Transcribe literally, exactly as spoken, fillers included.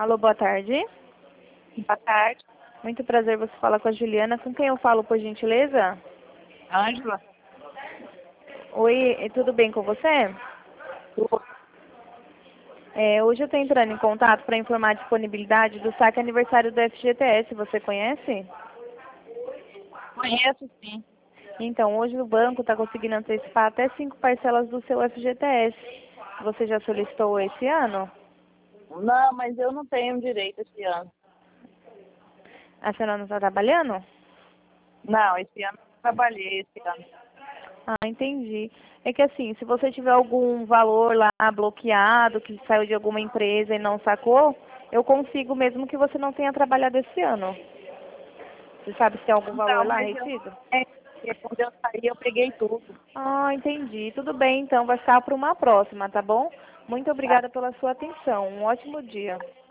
Alô, boa tarde. Boa tarde. Muito prazer, você fala com a Juliana. Com quem eu falo, por gentileza? Ângela. Oi, tudo bem com você? É, hoje eu estou entrando em contato para informar a disponibilidade do saque aniversário do F G T S. Você conhece? Conheço, sim. Então, hoje o banco está conseguindo antecipar até cinco parcelas do seu F G T S. Você já solicitou esse ano? Não, mas eu não tenho direito esse ano. A senhora não está trabalhando? Não, esse ano eu não trabalhei esse ano. Ah, entendi. É que assim, se você tiver algum valor lá bloqueado, que saiu de alguma empresa e não sacou, eu consigo mesmo que você não tenha trabalhado esse ano. Você sabe se tem algum valor Não, lá mas eu não retido? tenho, porque quando eu saí eu peguei tudo. Ah, entendi. Tudo bem, então vai ficar para uma próxima, tá bom? Muito Tá? obrigada pela sua atenção. Um ótimo dia.